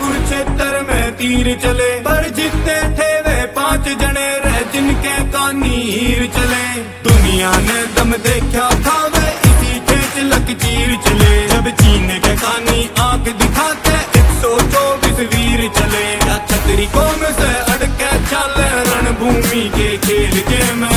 कुरुक्षेत्र में तीर चले, पर जितने थे वे 5 जने रहे जिनके कानी हीर चले। दुनिया ने दम देखा था वे इसी खेच लकीर चले, जब चीन के कानी आंख दिखाते 124 वीर चले। या छतरी कौम से अड़के चले रणभूमि के खेल के में,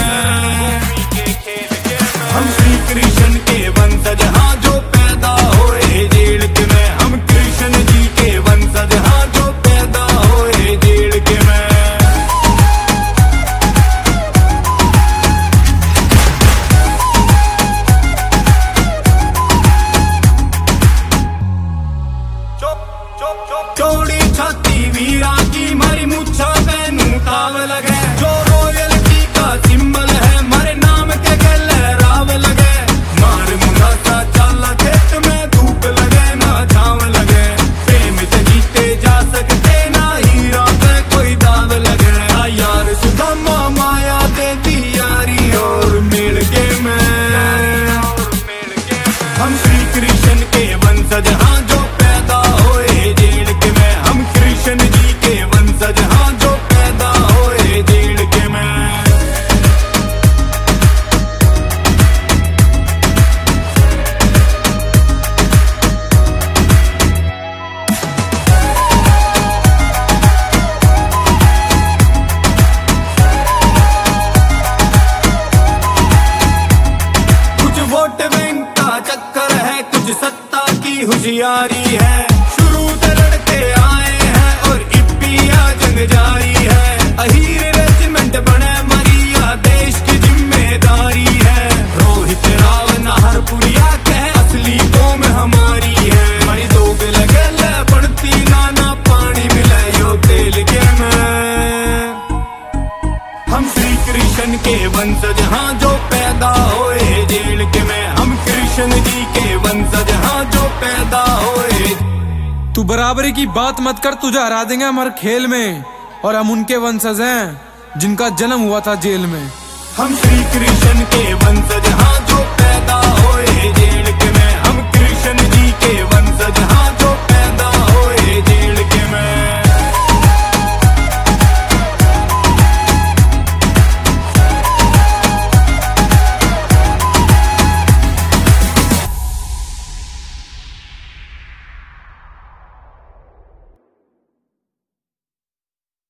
हम श्री कृष्ण के वंशज हाँ जो पैदा होए जेल के में, हम कृष्ण जी के वंशज हाँ जो पैदा होए जेल के में। चौड़ी छाती वीरा की मारी मुच्छा बैनू ताव लगे, जो रॉयल्टी का सिंबल है मारे नाम के गले राव लगे। मार मुंडासा चाला खेत में धूप लगे ना छाव लगे, प्रेम से जीते जा सकते ना हीरा पे कोई दाव लगे। यार सुदामा माया दे दी यारी और मिल के में, हम श्री कृष्ण के वंशज हाँ जो पैदा होए जेल के में, हम कृष्ण जी के वंशज हाँ जो पैदा होए जेल के में। कुछ वोट बैंक का चक्कर है, कुछ सत्ता की होशियारी है, शुरू से लड़ते आए हैं और इप्पिया जंग जारी है। अहीर रेजिमेंट बने मरिया देश की जिम्मेदारी है, रोहित राव नाहरपुरिया कहे असली कौम हमारी है। हमारी दोग लगे ले बढ़ती नाना पानी मिले यो तेल के में, हम श्री कृष्ण के वंशज हाँ जो पैदा होए जेल के में, हम कृष्ण जी के वंशज हाँ जो पैदा होए। तू बराबरी की बात मत कर, तुझे हरा देंगे हम हर खेल में, और हम उनके वंशज हैं जिनका जन्म हुआ था जेल में। हम श्री कृष्ण के वंशज हाँ जो पैदा होए जेल के में, हम कृष्ण जी के वंशज हाँ